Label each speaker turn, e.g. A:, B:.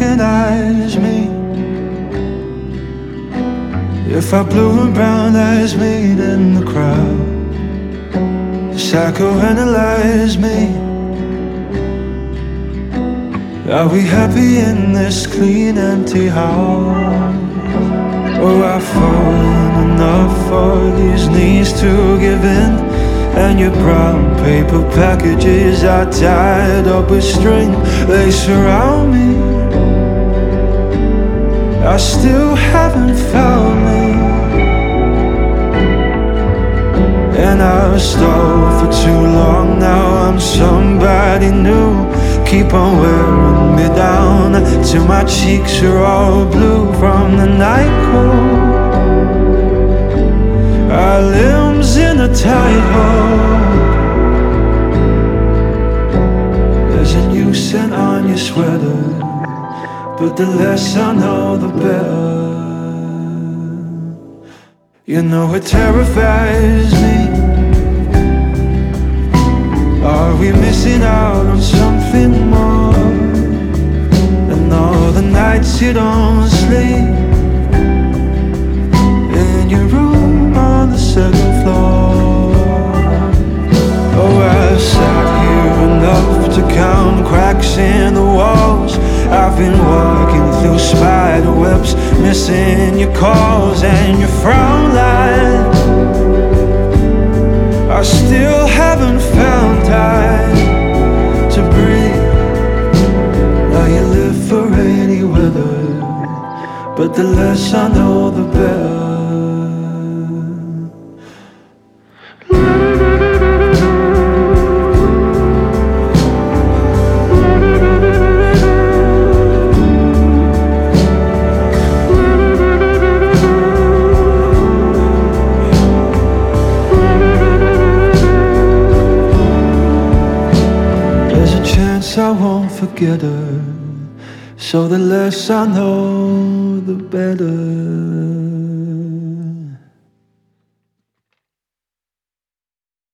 A: recognize me if our blue and brown eyes meet in the crowd. Psychoanalyze me. Are we happy in this clean, empty house? Or I've fallen enough for these knees to give in, and your brown paper packages are tied up with string. They surround me. I still haven't found me, and I've stalled for too long now. I'm somebody new. Keep on wearing me down till my cheeks are all blue from the night cold. Our limbs in a tightrope. There's a new scent on your sweater, but the less I know, the better. You know it terrifies me. Are we missing out on something more? And all the nights you don't sleep in your room on the second floor. Oh, I've sat here enough to count cracks in the walls. I've been walking through spider webs, missing your calls and your frown lines. I still haven't found time to breathe. Now you live for rainy weather, but the less I know, the better. I won't forget her, so the less I know, the better.